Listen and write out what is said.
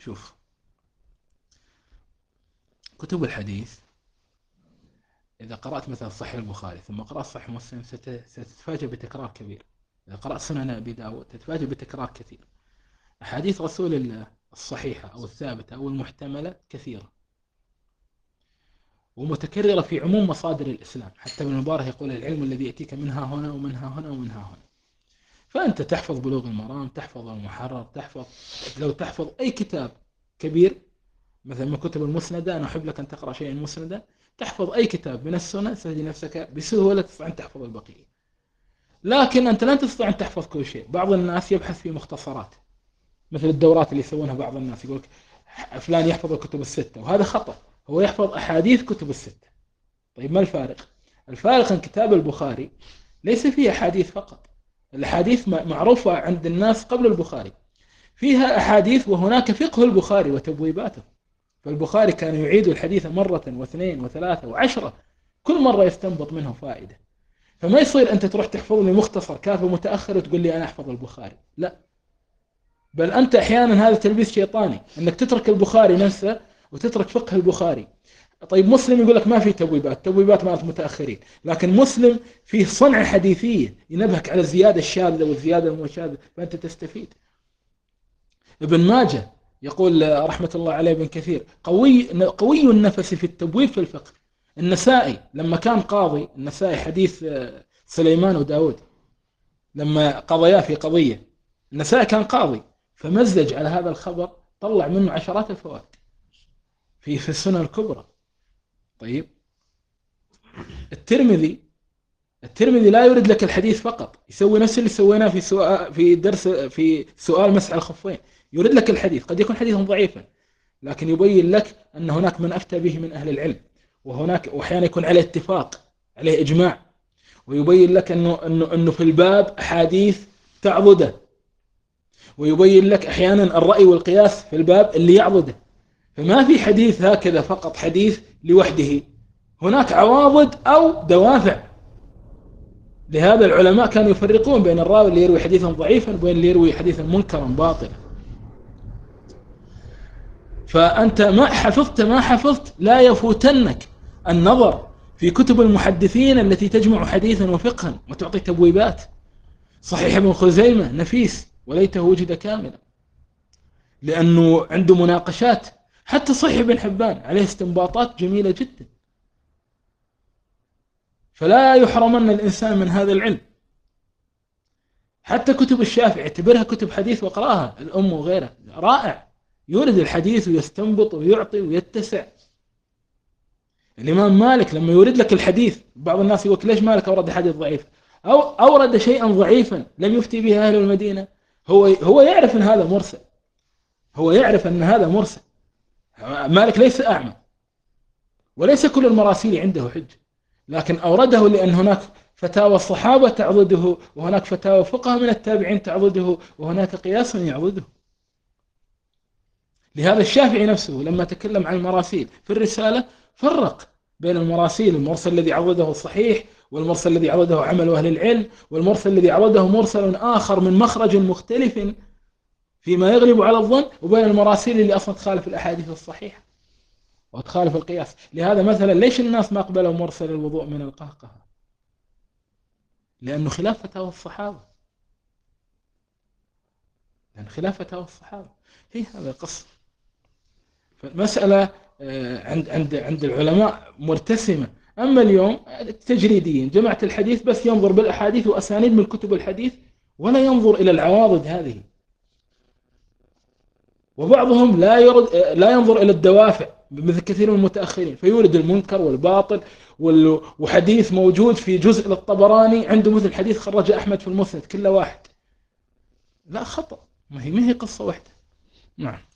شوف، كتب الحديث إذا قرأت مثلا صحيح البخاري ثم قرأت صحيح مسلم ستتفاجأ بتكرار كبير. إذا قرأت سنن أبي داود تتفاجأ بتكرار كثير. أحاديث رسول الله الصحيحة أو الثابتة أو المحتملة كثيرة ومتكررة في عموم مصادر الإسلام. حتى ابن المبارك يقول العلم الذي يأتيك منها هنا ومنها هنا ومنها هنا. فأنت تحفظ بلوغ المرام، تحفظ المحرر، لو تحفظ أي كتاب كبير مثلا من كتب المسندة، أنا أحب لك أن تقرأ شيئا مسندا، تحفظ أي كتاب من السنة ستجد نفسك بسهولة تستطيع أن تحفظ البقية. لكن أنت لن تستطيع أن تحفظ كل شيء. بعض الناس يبحث في مختصرات، مثل الدورات اللي يسوونها بعض الناس، يقول فلان يحفظ الكتب الستة، وهذا خطأ. هو يحفظ أحاديث كتب الستة. طيب ما الفارق؟ الفارق أن كتاب البخاري ليس فيه أحاديث فقط. الأحاديث معروفة عند الناس قبل البخاري، فيها أحاديث وهناك فقه البخاري وتبويباته. فالبخاري كان يعيد الحديث مرة واثنين وثلاثة وعشرة، كل مرة يستنبط منه فائدة. فما يصير أنت تروح تحفظ لي مختصر كافي متأخر وتقول لي أنا أحفظ البخاري، لا. بل أنت أحيانا هذا تلبيس شيطاني، أنك تترك البخاري نفسه وتترك فقه البخاري. طيب مسلم يقول لك ما في تبويبات مالت متأخرين، لكن مسلم فيه صنعة حديثية ينبهك على الزيادة الشاذة والزيادة المشاذة، فأنت تستفيد. ابن ماجه يقول رحمة الله عليه ابن كثير قوي النفس في التبويب في الفقه. النسائي لما كان قاضي، النسائي حديث سليمان وداود لما قضيا في قضية، النسائي كان قاضي فمزج على هذا الخبر، طلع منه عشرات الفوائد في السنن الكبرى. طيب الترمذي لا يرد لك الحديث فقط، يسوي نفس اللي سويناه في سؤال مسح الخفين، يرد لك الحديث، قد يكون حديثا ضعيفا لكن يبين لك أن هناك من أفتى به من أهل العلم، وأحيانا يكون عليه اتفاق، عليه إجماع، ويبين لك أنه في الباب أحاديث تعضده، ويبين لك أحيانا الرأي والقياس في الباب اللي يعضده. فما في حديث هكذا فقط حديث لوحده، هناك عواضد أو دوافع. لهذا العلماء كانوا يفرقون بين الراوي اللي يروي حديثا ضعيفا وبين اللي يروي حديثا منكرا باطلا. فأنت ما حفظت لا يفوتنك النظر في كتب المحدثين التي تجمع حديثا وفقها وتعطي تبويبات. صحيح ابن خزيمة نفيس وليته وجد كاملا، لأنه عنده مناقشات. حتى صحيح ابن حبان عليه استنباطات جميلة جدا. فلا يحرمن الإنسان من هذا العلم. حتى كتب الشافعي اعتبرها كتب حديث واقرأها، الأم وغيرها رائع، يورد الحديث ويستنبط ويعطي ويتسع. الإمام مالك لما يورد لك الحديث، بعض الناس يقول ليش مالك أورد حديث ضعيف أو أورد شيئا ضعيفا لم يفتي به أهل المدينة. هو يعرف أن هذا مرسل، هو يعرف أن هذا مرسل. مالك ليس أعمى، وليس كل المراسيل عنده حجة، لكن أورده لأن هناك فتاوى الصحابة تعضده، وهناك فتاوى فقهاء من التابعين تعضده، وهناك قياس يعضده. لهذا الشافعي نفسه لما تكلم عن المراسيل في الرسالة فرق بين المراسيل، المرسل الذي عضده الصحيح، والمرسل الذي عضده عمل أهل العلم، والمرسل الذي عضده مرسل آخر من مخرج مختلف فيما يغلب على الظن، وبين المراسيل اللي أصلا تخالف الأحاديث الصحيحة وتخالف القياس. لهذا مثلا ليش الناس ما قبلوا مرسل الوضوء من القهقه؟ لأنه خلاف فتاوى الصحابة، هي هذا القصة. فالمسألة عند العلماء مرتسمة. أما اليوم التجريديين جمعت الحديث بس ينظر بالأحاديث وأسانيد من كتب الحديث ولا ينظر إلى العواضد هذه. وبعضهم لا ينظر إلى الدوافع مثل كثير من المتأخرين، فيورد المنكر والباطل وحديث موجود في جزء للطبراني عنده مثل حديث خرج أحمد في المسند كله واحد. لا، خطأ، ما هي قصة واحدة. نعم.